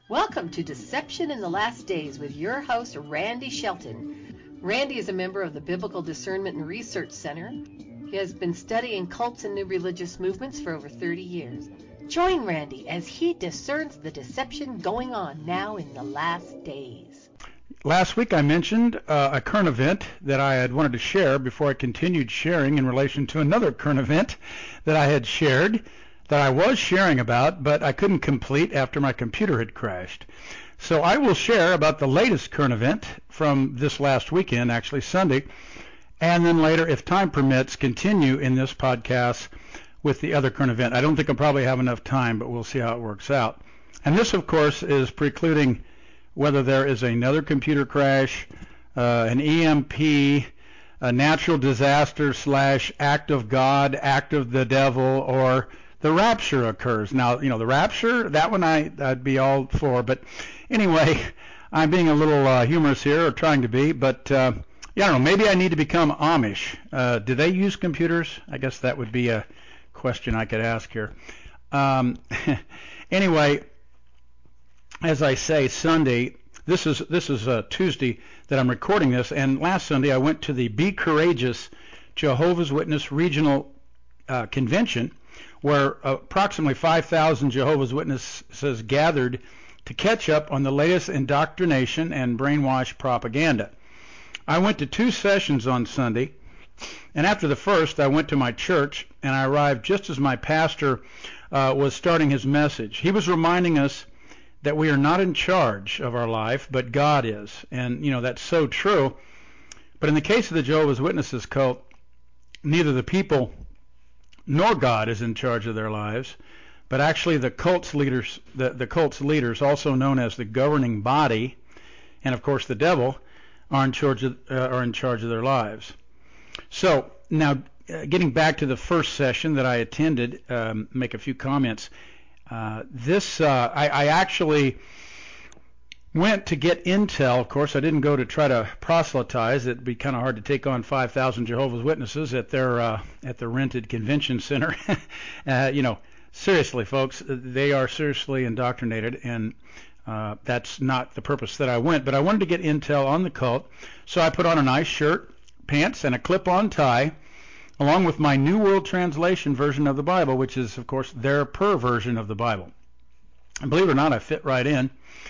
Welcome to Deception in the Last Days with your host, Randy Shelton. Randy is a member of the Biblical Discernment and Research Center. He has been studying cults and new religious movements for over 30 years. Join Randy as he discerns the deception going on now in the last days. Last week I mentioned a current event that I had wanted to share before I continued sharing in relation to another current event that I had shared, that I was sharing about, but I couldn't complete after my computer had crashed. So I will share about the latest current event from this last weekend, actually Sunday, and then later, if time permits, continue in this podcast with the other current event. I don't think I'll probably have enough time, but we'll see how it works out. And this, of course, is precluding whether there is another computer crash, an EMP, a natural disaster / act of God, act of the devil, or the rapture occurs. Now, the rapture, that one I'd be all for. But anyway, I'm being a little humorous here, or trying to be. But I don't know, maybe I need to become Amish. Do they use computers? I guess that would be a question I could ask here. Anyway, as I say, Sunday, this is Tuesday that I'm recording this, and last Sunday I went to the Be Courageous Jehovah's Witness Regional Convention, where approximately 5,000 Jehovah's Witnesses gathered to catch up on the latest indoctrination and brainwash propaganda. I went to 2 sessions on Sunday, and after the first, I went to my church, and I arrived just as my pastor was starting his message. He was reminding us that we are not in charge of our life, but God is. And, that's so true. But in the case of the Jehovah's Witnesses cult, neither the people nor God is in charge of their lives, but actually the cult's leaders, the cult's leaders, also known as the governing body, and of course the devil, are in charge of their lives. So now, getting back to the first session that I attended, make a few comments. I actually went to get intel. Of course, I didn't go to try to proselytize. It'd be kind of hard to take on 5,000 Jehovah's Witnesses at their rented convention center. Seriously, folks, they are seriously indoctrinated, and that's not the purpose that I went. But I wanted to get intel on the cult, so I put on a nice shirt, pants, and a clip-on tie, along with my New World Translation version of the Bible, which is, of course, their version of the Bible. And believe it or not, I fit right in.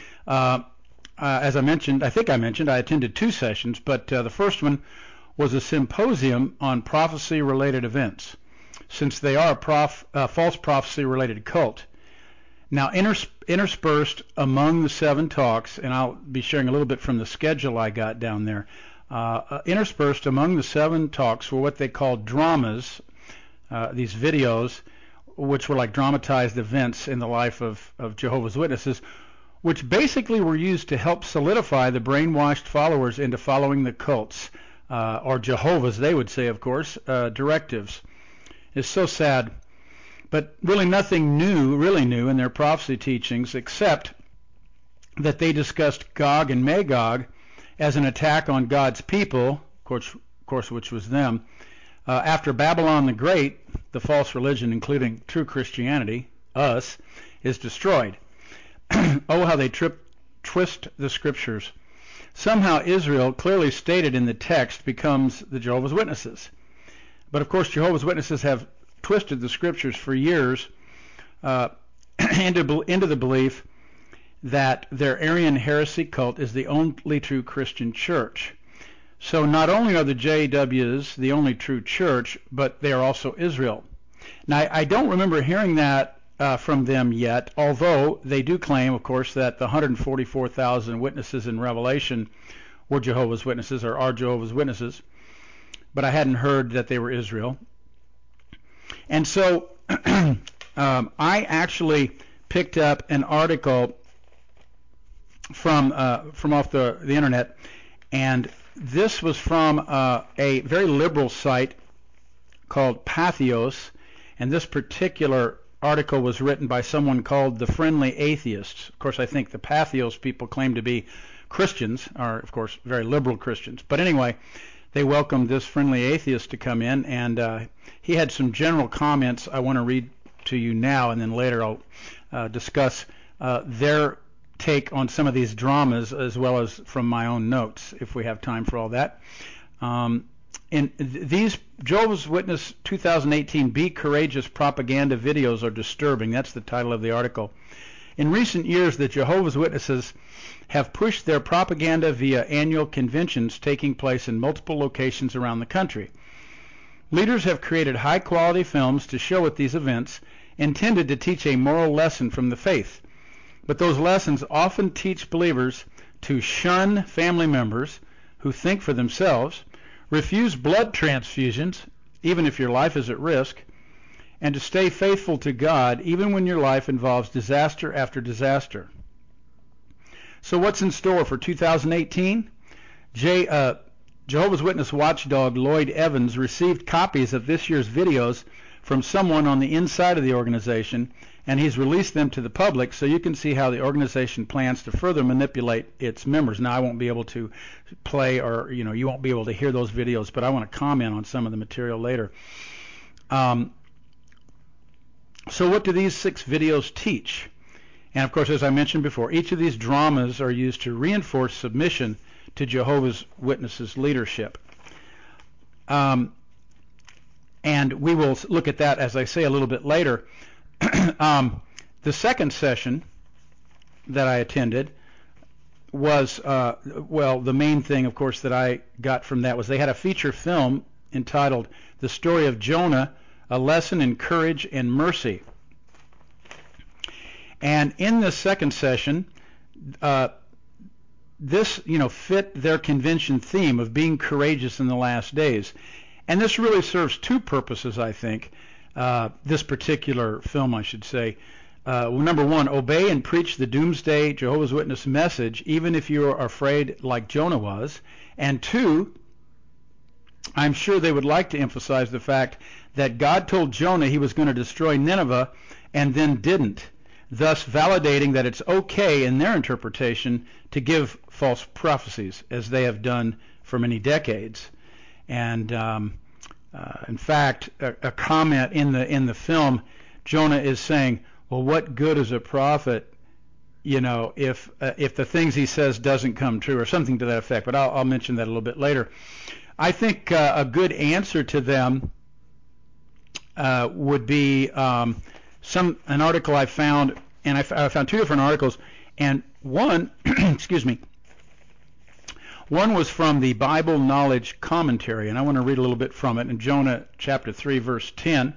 As I mentioned, I attended 2 sessions, but the first one was a symposium on prophecy-related events, since they are a false prophecy-related cult. Now, interspersed among the 7 talks, and I'll be sharing a little bit from the schedule I got down there, interspersed among the 7 talks were what they called dramas, these videos, which were like dramatized events in the life of Jehovah's Witnesses, which basically were used to help solidify the brainwashed followers into following the cults, or Jehovah's, they would say, of course, directives. It's so sad. But really nothing really new in their prophecy teachings, except that they discussed Gog and Magog as an attack on God's people, of course, which was them, after Babylon the Great, the false religion, including true Christianity, us, is destroyed. Oh, how they twist the scriptures. Somehow Israel, clearly stated in the text, becomes the Jehovah's Witnesses. But of course, Jehovah's Witnesses have twisted the scriptures for years into the belief that their Arian heresy cult is the only true Christian church. So not only are the JWs the only true church, but they are also Israel. Now, I don't remember hearing that from them yet, although they do claim, of course, that the 144,000 witnesses in Revelation were Jehovah's Witnesses, or are Jehovah's Witnesses, but I hadn't heard that they were Israel. And so I actually picked up an article from off the internet, and this was from a very liberal site called Patheos, and this particular article was written by someone called the Friendly Atheists. Of course, I think the Patheos people claim to be Christians, are of course very liberal Christians, but anyway, they welcomed this Friendly Atheist to come in, and he had some general comments I want to read to you now, and then later I'll discuss their take on some of these dramas, as well as from my own notes, if we have time for all that. And these Jehovah's Witness 2018 Be Courageous propaganda videos are disturbing. That's the title of the article. In recent years, the Jehovah's Witnesses have pushed their propaganda via annual conventions taking place in multiple locations around the country. Leaders have created high-quality films to show at these events, intended to teach a moral lesson from the faith. But those lessons often teach believers to shun family members who think for themselves, refuse blood transfusions, even if your life is at risk, and to stay faithful to God even when your life involves disaster after disaster. So what's in store for 2018? Jehovah's Witness watchdog Lloyd Evans received copies of this year's videos from someone on the inside of the organization, and he's released them to the public so you can see how the organization plans to further manipulate its members. Now, I won't be able to play, or you won't be able to hear those videos, but I want to comment on some of the material later. So what do these 6 videos teach? And of course, as I mentioned before, each of these dramas are used to reinforce submission to Jehovah's Witnesses leadership. And we will look at that, as I say, a little bit later. The second session that I attended was, the main thing, of course, that I got from that was they had a feature film entitled The Story of Jonah, A Lesson in Courage and Mercy. And in this second session, this, fit their convention theme of being courageous in the last days. And this really serves 2 purposes, I think. This particular film, I should say. Number 1, obey and preach the doomsday Jehovah's Witness message, even if you are afraid like Jonah was. And 2, I'm sure they would like to emphasize the fact that God told Jonah he was going to destroy Nineveh and then didn't, thus validating that it's okay in their interpretation to give false prophecies, as they have done for many decades. And in fact, a comment in the film, Jonah is saying, well, what good is a prophet, if the things he says doesn't come true, or something to that effect. But I'll mention that a little bit later. I think a good answer to them would be an article I found, and I found 2 different articles, and one, excuse me, one was from the Bible Knowledge Commentary, and I want to read a little bit from it in Jonah chapter 3, verse 10.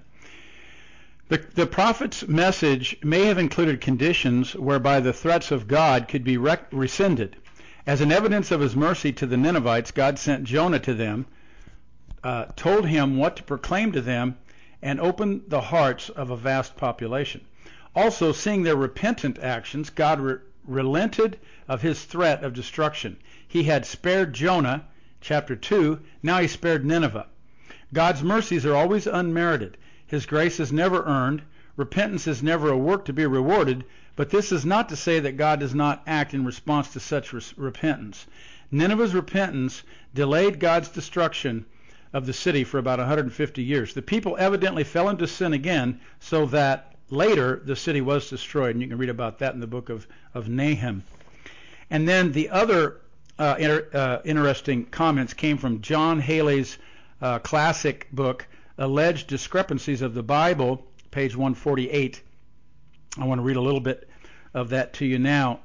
The prophet's message may have included conditions whereby the threats of God could be rescinded. As an evidence of his mercy to the Ninevites, God sent Jonah to them, told him what to proclaim to them, and opened the hearts of a vast population. Also, seeing their repentant actions, God relented of his threat of destruction. He had spared Jonah, chapter 2, now he spared Nineveh. God's mercies are always unmerited. His grace is never earned. Repentance is never a work to be rewarded, but this is not to say that God does not act in response to such repentance. Nineveh's repentance delayed God's destruction of the city for about 150 years. The people evidently fell into sin again, so that later the city was destroyed, and you can read about that in the book of Nahum. And then the other interesting comments came from John Haley's classic book, Alleged Discrepancies of the Bible, page 148. I want to read a little bit of that to you now.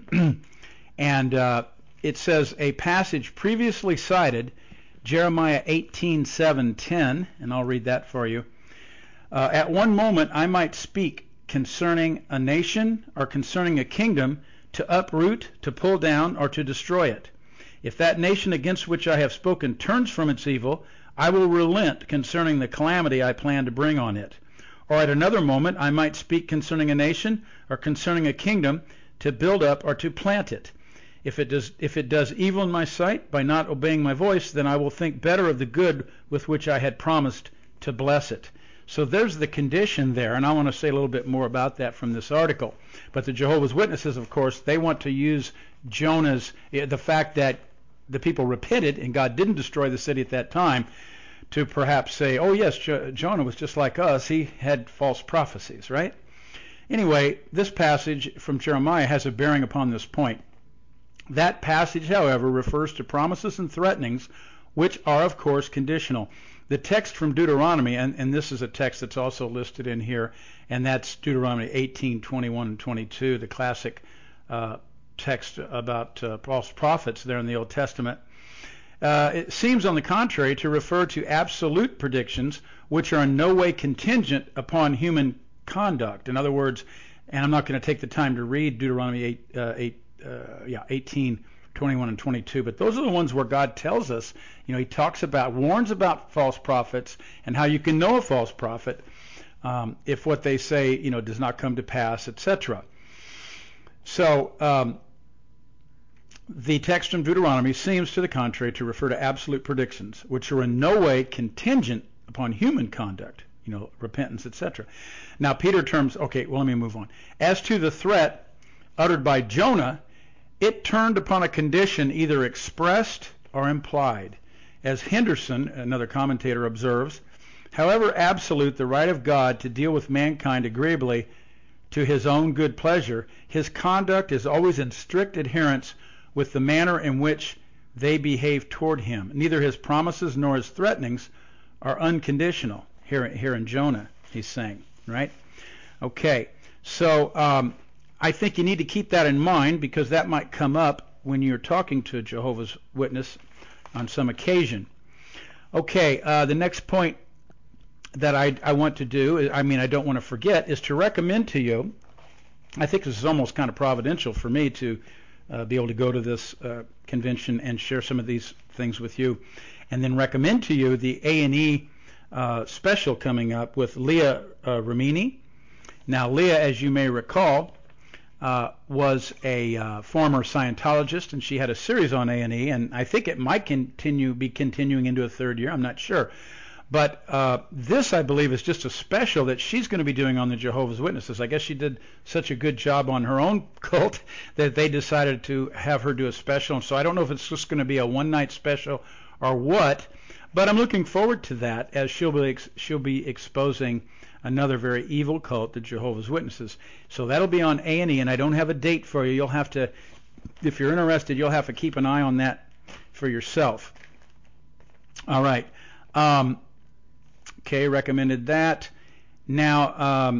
And it says, a passage previously cited, Jeremiah 18:7-10, and I'll read that for you. At one moment I might speak concerning a nation or concerning a kingdom, to uproot, to pull down, or to destroy it. If that nation against which I have spoken turns from its evil, I will relent concerning the calamity I plan to bring on it. Or at another moment I might speak concerning a nation or concerning a kingdom, to build up or to plant it. If it does evil in my sight by not obeying my voice, then I will think better of the good with which I had promised to bless it. So there's the condition there, and I want to say a little bit more about that from this article. But the Jehovah's Witnesses, of course, they want to use Jonah's, the fact that the people repented and God didn't destroy the city at that time, to perhaps say, oh yes, Jonah was just like us. He had false prophecies, right? Anyway, this passage from Jeremiah has a bearing upon this point. That passage, however, refers to promises and threatenings, which are, of course, conditional. The text from Deuteronomy, and this is a text that's also listed in here, and that's Deuteronomy 18, 21, and 22, the classic text about false prophets there in the Old Testament. It seems, on the contrary, to refer to absolute predictions, which are in no way contingent upon human conduct. In other words, and I'm not going to take the time to read Deuteronomy 18, 21, and 22, but those are the ones where God tells us, he talks about, warns about false prophets and how you can know a false prophet if what they say, does not come to pass, etc. So the text from Deuteronomy seems, to the contrary, to refer to absolute predictions, which are in no way contingent upon human conduct, repentance, etc. Now, Peter terms, let me move on. As to the threat uttered by Jonah, it turned upon a condition either expressed or implied. As Henderson, another commentator, observes, however absolute the right of God to deal with mankind agreeably to his own good pleasure, his conduct is always in strict adherence with the manner in which they behave toward him. Neither his promises nor his threatenings are unconditional. Here in Jonah, he's saying, right? Okay, so I think you need to keep that in mind, because that might come up when you're talking to a Jehovah's Witness on some occasion. Okay, the next point that I want to do, I don't want to forget, is to recommend to you, I think this is almost kind of providential for me to be able to go to this convention and share some of these things with you, and then recommend to you the A&E special coming up with Leah Remini. Now, Leah, as you may recall, was a former Scientologist, and she had a series on A&E, and I think it might be continuing into a third year. I'm not sure. But this, I believe, is just a special that she's going to be doing on the Jehovah's Witnesses. I guess she did such a good job on her own cult that they decided to have her do a special. And so I don't know if it's just going to be a one-night special or what, but I'm looking forward to that, as she'll be exposing another very evil cult, the Jehovah's Witnesses. So that'll be on A&E, and I don't have a date for you. You'll have to, if you're interested, you'll have to keep an eye on that for yourself. All right. Okay, recommended that. Now,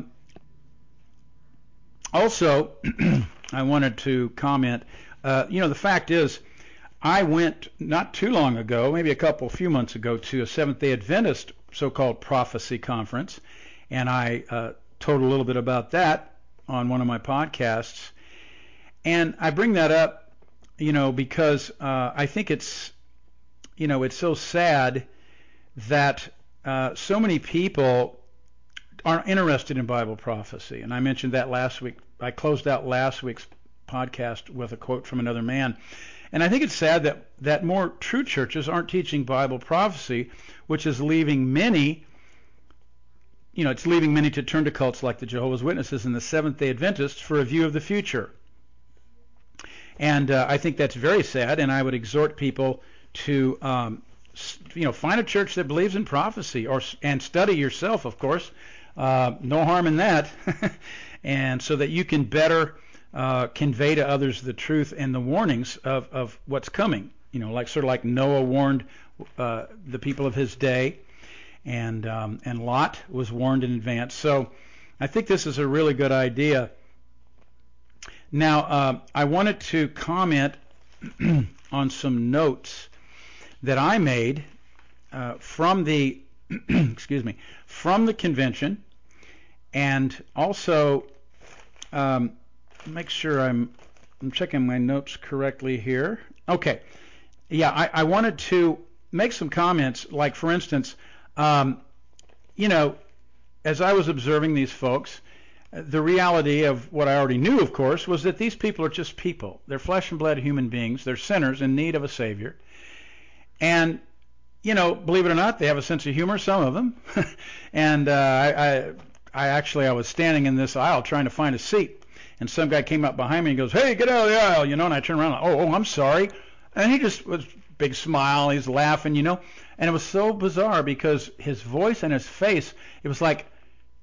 also, I wanted to comment, the fact is, I went not too long ago, maybe a few months ago, to a Seventh-day Adventist so-called prophecy conference, and I told a little bit about that on one of my podcasts. And I bring that up, because I think it's so sad that so many people aren't interested in Bible prophecy. And I mentioned that last week. I closed out last week's podcast with a quote from another man. And I think it's sad that more true churches aren't teaching Bible prophecy, which is leaving many, to turn to cults like the Jehovah's Witnesses and the Seventh-day Adventists for a view of the future. And I think that's very sad, and I would exhort people to find a church that believes in prophecy, and study yourself, of course. No harm in that. And so that you can better convey to others the truth and the warnings of what's coming. Like Noah warned the people of his day, and Lot was warned in advance. So I think this is a really good idea. Now, I wanted to comment on some notes that I made from the from the convention, and also make sure I'm checking my notes correctly here. Okay, yeah, I wanted to make some comments, like, for instance, as I was observing these folks, the reality of what I already knew, of course, was that these people are just people. They're flesh and blood human beings. They're sinners in need of a Savior. And, believe it or not, they have a sense of humor, some of them. And I was standing in this aisle trying to find a seat, and some guy came up behind me and goes, "Hey, get out of the aisle," and I turned around, oh, I'm sorry. And he just was big smile, he's laughing, and it was so bizarre because his voice and his face, it was like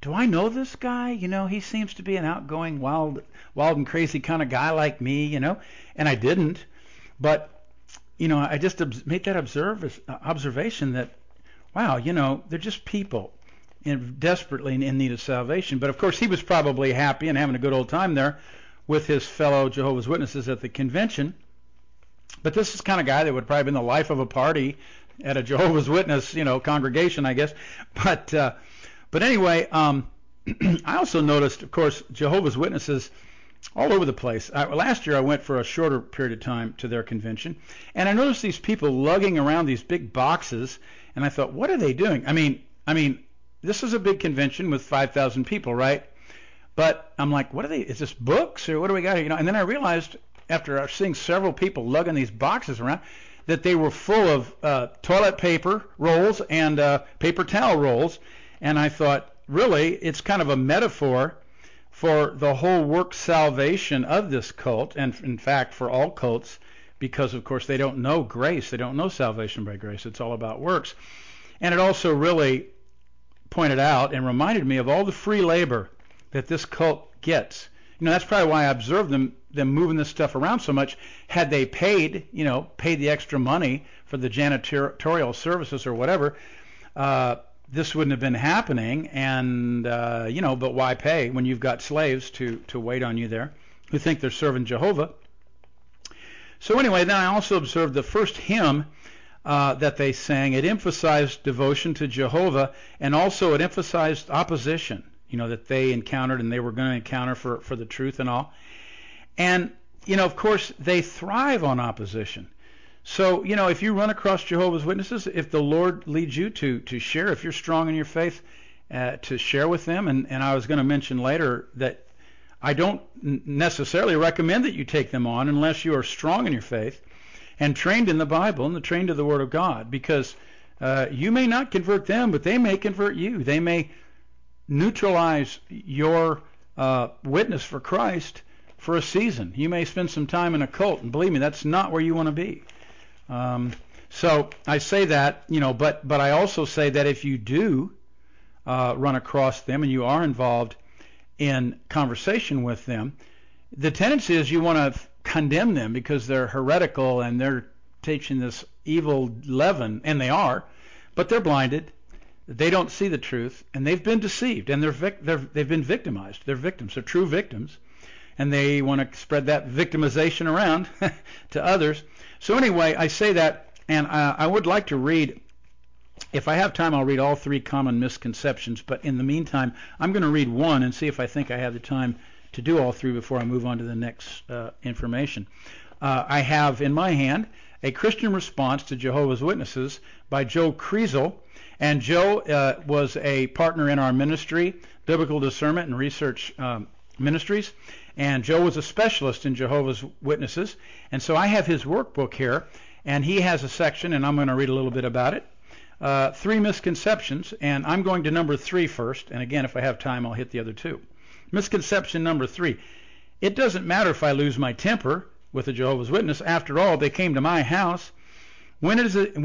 do I know this guy? You know, he seems to be an outgoing, wild and crazy kind of guy like me, you know. And I didn't. But, you know, I just made that observation that, wow, you know, they're just people desperately in need of salvation. But, of course, he was probably happy and having a good old time there with his fellow Jehovah's Witnesses at the convention. But this is the kind of guy that would probably be in the life of a party at a Jehovah's Witness, you know, congregation, I guess. But anyway, I also noticed, of course, Jehovah's Witnesses all over the place. Last year I went for a shorter period of time to their convention, and I noticed these people lugging around these big boxes, and I thought, what are they doing? I mean, this is a big convention with 5,000 people, right? But I'm like, what are they? Is this books or what do we got here? You know, and then I realized after seeing several people lugging these boxes around that they were full of toilet paper rolls and paper towel rolls, and I thought, really, it's kind of a metaphor for the whole work salvation of this cult, and in fact for all cults, because of course they don't know grace, they don't know salvation by grace, it's all about works. And it also really pointed out and reminded me of all the free labor that this cult gets. You know, that's probably why I observed them moving this stuff around so much. Had they paid the extra money for the janitorial services or whatever, this wouldn't have been happening. And but why pay when you've got slaves to wait on you there who think they're serving Jehovah? So anyway, then I also observed the first hymn that they sang. It emphasized devotion to Jehovah, and also it emphasized opposition, you know, that they encountered and they were going to encounter for the truth and all. And, you know, of course, they thrive on opposition. So, you know, if you run across Jehovah's Witnesses, if the Lord leads you to share, if you're strong in your faith, to share with them, and I was going to mention later that I don't necessarily recommend that you take them on unless you are strong in your faith and trained in the Bible and trained to the Word of God, because you may not convert them, but they may convert you. They may neutralize your witness for Christ for a season. You may spend some time in a cult, and believe me, that's not where you want to be. So I say that, you know, but I also say that if you do run across them and you are involved in conversation with them, the tendency is you want to condemn them because they're heretical and they're teaching this evil leaven, and they are, but they're blinded. They don't see the truth, and they've been deceived, and they've been victimized. They're victims. They're true victims, and they want to spread that victimization around to others. So anyway, I say that, and I would like to read, if I have time, I'll read all 3 common misconceptions, but in the meantime, I'm going to read one and see if I think I have the time to do all 3 before I move on to the next information. I have in my hand A Christian Response to Jehovah's Witnesses by Joe Kriesel, and Joe was a partner in our ministry, Biblical Discernment and Research Ministries, and Joe was a specialist in Jehovah's Witnesses, and so I have his workbook here, and he has a section, and I'm going to read a little bit about it. 3 misconceptions, and I'm going to number 3 first, and again, if I have time, I'll hit the other 2. Misconception number 3. It doesn't matter if I lose my temper with a Jehovah's Witness. After all, they came to my house. When is it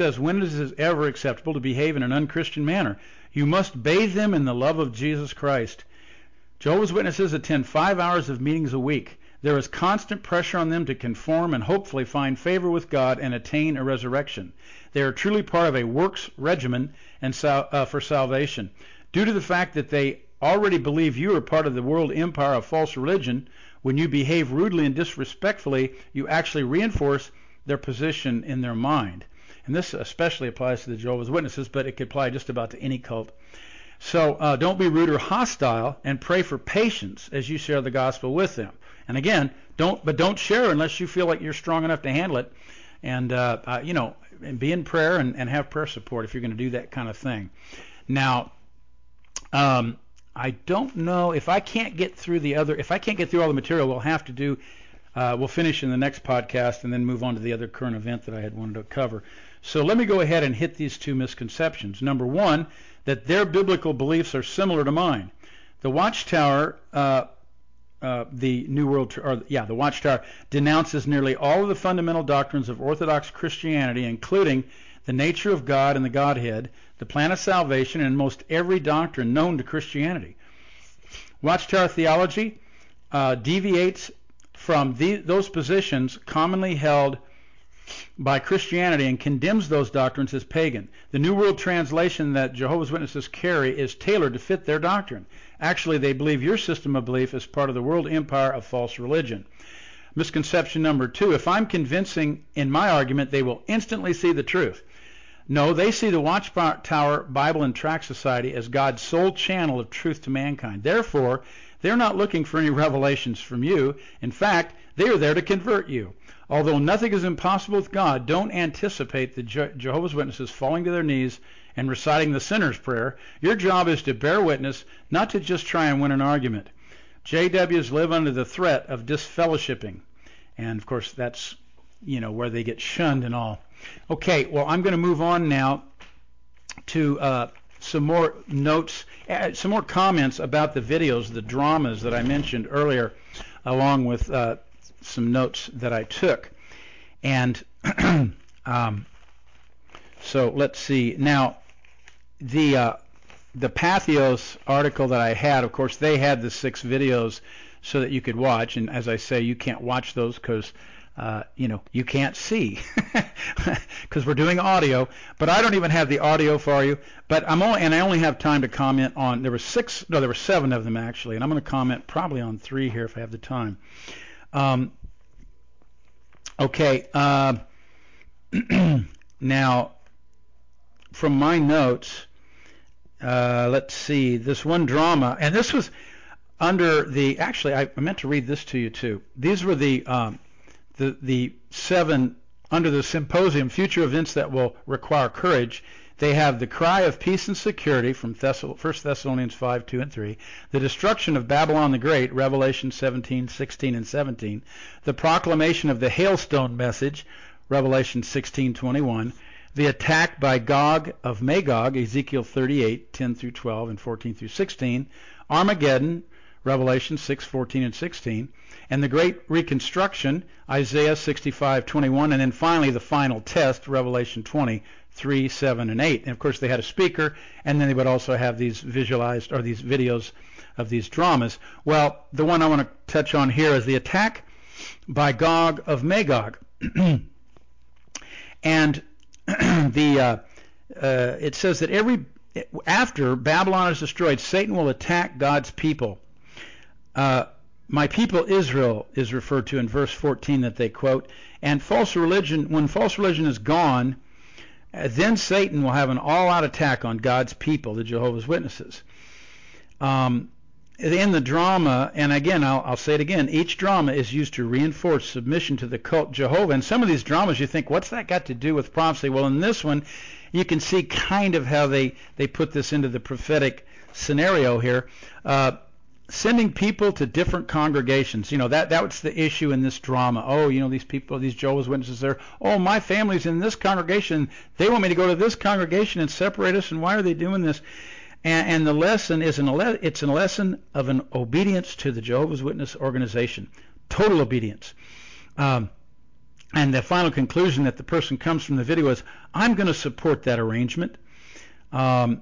ever acceptable to behave in an unchristian manner? You must bathe them in the love of Jesus Christ. Jehovah's Witnesses attend 5 hours of meetings a week. There is constant pressure on them to conform and hopefully find favor with God and attain a resurrection. They are truly part of a works regimen and for salvation. Due to the fact that they already believe you are part of the world empire of false religion, when you behave rudely and disrespectfully, you actually reinforce their position in their mind. And this especially applies to the Jehovah's Witnesses, but it could apply just about to any cult. So don't be rude or hostile, and pray for patience as you share the gospel with them. And again, don't share unless you feel like you're strong enough to handle it. And and be in prayer and have prayer support if you're going to do that kind of thing. Now, I don't know if I can't get through all the material. We'll have to do. We'll finish in the next podcast and then move on to the other current event that I had wanted to cover. So let me go ahead and hit these 2 misconceptions. Number 1, that their biblical beliefs are similar to mine. The Watchtower, the Watchtower denounces nearly all of the fundamental doctrines of Orthodox Christianity, including the nature of God and the Godhead, the plan of salvation, and most every doctrine known to Christianity. Watchtower theology deviates from those positions commonly held by Christianity and condemns those doctrines as pagan. The New World Translation that Jehovah's Witnesses carry is tailored to fit their doctrine. Actually, they believe your system of belief is part of the world empire of false religion. Misconception number 2, if I'm convincing in my argument, they will instantly see the truth. No, they see the Watchtower Bible and Tract Society as God's sole channel of truth to mankind. Therefore, they're not looking for any revelations from you. In fact, they are there to convert you. Although nothing is impossible with God, don't anticipate the Jehovah's Witnesses falling to their knees and reciting the sinner's prayer. Your job is to bear witness, not to just try and win an argument. JWs live under the threat of disfellowshipping. And, of course, that's, where they get shunned and all. Okay, well, I'm going to move on now to some more notes, some more comments about the videos, the dramas that I mentioned earlier, along with some notes that I took. And so let's see. Now, the Patheos article that I had, of course, they had the 6 videos so that you could watch. And as I say, you can't watch those because you can't see because we're doing audio, but I don't even have the audio for you. But I only have time to comment on. There were 7 of them actually, and I'm going to comment probably on 3 here if I have the time. Okay. Now, from my notes, let's see. This one drama, and this was under the. Actually, I meant to read this to you too. These were the 7 under the symposium, Future Events That Will Require Courage. They have the cry of peace and security from 1 Thessalonians 5, 2 and 3, the destruction of Babylon the Great, Revelation 17, 16 and 17, the proclamation of the hailstone message, Revelation 16, 21, the attack by Gog of Magog, Ezekiel 38, 10 through 12 and 14 through 16, Armageddon, Revelation 6, 14 and 16, and the Great Reconstruction, Isaiah 65, 21, and then finally the final test, Revelation 20, 3, 7, and 8. And of course they had a speaker, and then they would also have these visualized, or these videos of these dramas. Well, the one I want to touch on here is the attack by Gog of Magog. And it says that after Babylon is destroyed, Satan will attack God's people. My people Israel is referred to in verse 14 that they quote. And when false religion is gone, then Satan will have an all-out attack on God's people, the Jehovah's Witnesses. In the drama, and again, I'll say it again, each drama is used to reinforce submission to the cult Jehovah. And some of these dramas you think, what's that got to do with prophecy? Well, in this one, you can see kind of how they put this into the prophetic scenario here. Sending people to different congregations. That was the issue in this drama. Oh, these people, these Jehovah's Witnesses there. Oh, my family's in this congregation. They want me to go to this congregation and separate us, and why are they doing this? And the lesson is it's a lesson of an obedience to the Jehovah's Witness organization. Total obedience. And the final conclusion that the person comes from the video is, I'm going to support that arrangement. And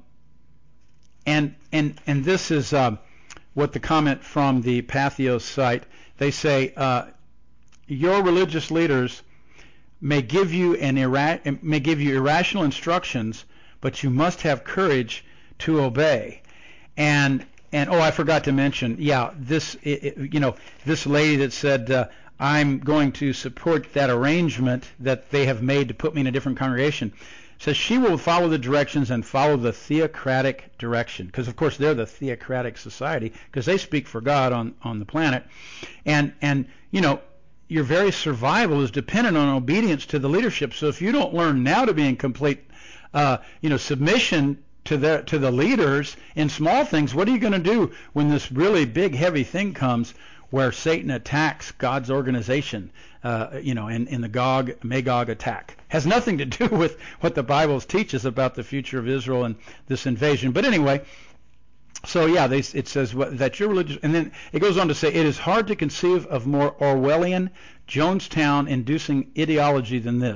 this is what the comment from the Patheos site, they say, your religious leaders may give you irrational instructions, but you must have courage to obey. And I forgot to mention, this lady that said, I'm going to support that arrangement that they have made to put me in a different congregation, says she will follow the directions and follow the theocratic direction, because of course they're the theocratic society, because they speak for God on the planet, and your very survival is dependent on obedience to the leadership. So if you don't learn now to be in complete submission to the leaders in small things, what are you going to do when this really big heavy thing comes where Satan attacks God's organization, in the Gog-Magog attack? Has nothing to do with what the Bible teaches about the future of Israel and this invasion. But anyway, so it says that your religious, and then it goes on to say, it is hard to conceive of more Orwellian, Jonestown-inducing ideology than this.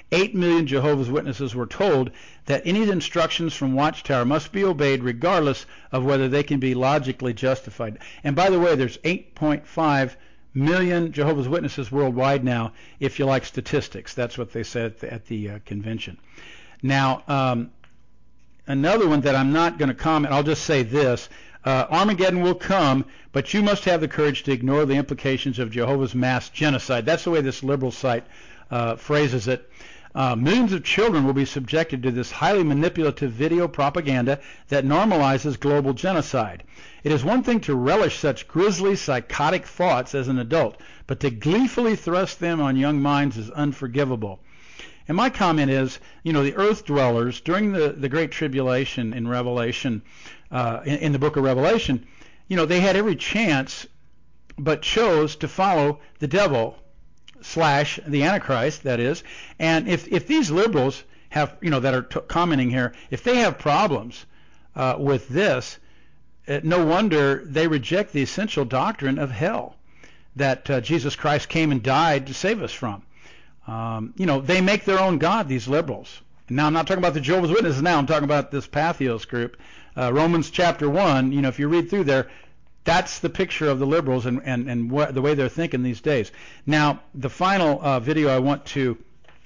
8 million Jehovah's Witnesses were told that any instructions from Watchtower must be obeyed regardless of whether they can be logically justified. And by the way, there's 8.5 million Jehovah's Witnesses worldwide now, if you like statistics. That's what they said at the convention. Now, another one that I'm not going to comment, I'll just say this. Armageddon will come, but you must have the courage to ignore the implications of Jehovah's mass genocide. That's the way this liberal site phrases it. Millions of children will be subjected to this highly manipulative video propaganda that normalizes global genocide. It is one thing to relish such grisly, psychotic thoughts as an adult, but to gleefully thrust them on young minds is unforgivable. And my comment is, the earth dwellers during the Great Tribulation in Revelation, in the book of Revelation, they had every chance but chose to follow the devil / the Antichrist, that is. And if these liberals have, that are commenting here, if they have problems with this, no wonder they reject the essential doctrine of hell that Jesus Christ came and died to save us from. They make their own God, these liberals. Now, I'm not talking about the Jehovah's Witnesses now. I'm talking about this Patheos group. Romans chapter 1, if you read through there, that's the picture of the liberals and the way they're thinking these days. Now, the final video I want to...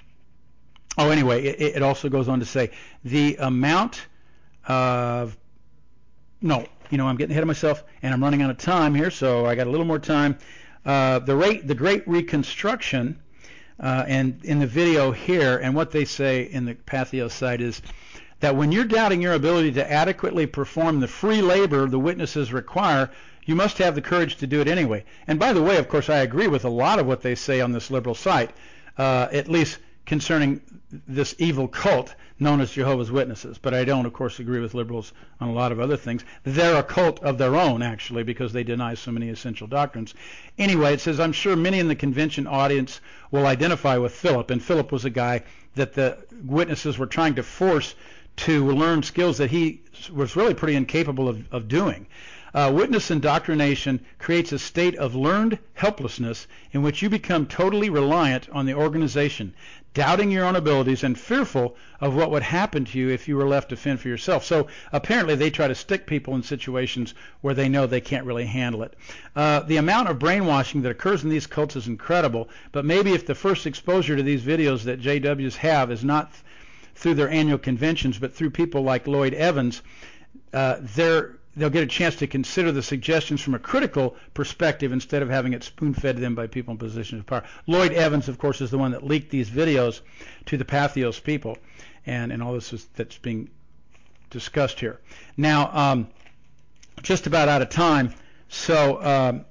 Oh, anyway, it also goes on to say the amount of... No, I'm getting ahead of myself, and I'm running out of time here, so I got a little more time. The Great Reconstruction... and in the video here, and what they say in the Patheos site is that when you're doubting your ability to adequately perform the free labor the witnesses require, you must have the courage to do it anyway. And by the way, of course, I agree with a lot of what they say on this liberal site, at least concerning this evil cult known as Jehovah's Witnesses. But I don't, of course, agree with liberals on a lot of other things. They're a cult of their own, actually, because they deny so many essential doctrines. Anyway, it says, I'm sure many in the convention audience will identify with Philip. And Philip was a guy that the witnesses were trying to force to learn skills that he was really pretty incapable of doing. Witness indoctrination creates a state of learned helplessness in which you become totally reliant on the organization, doubting your own abilities and fearful of what would happen to you if you were left to fend for yourself. So apparently they try to stick people in situations where they know they can't really handle it. The amount of brainwashing that occurs in these cults is incredible, but maybe if the first exposure to these videos that JWs have is not through their annual conventions, but through people like Lloyd Evans, they'll get a chance to consider the suggestions from a critical perspective instead of having it spoon-fed to them by people in positions of power. Lloyd Evans, of course, is the one that leaked these videos to the Patheos people, and all this that's being discussed here. Now, just about out of time, so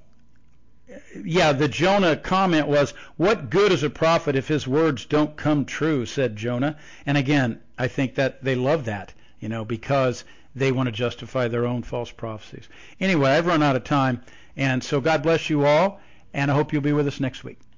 the Jonah comment was, what good is a prophet if his words don't come true, said Jonah. And again, I think that they love that, because they want to justify their own false prophecies. Anyway, I've run out of time, and so God bless you all, and I hope you'll be with us next week.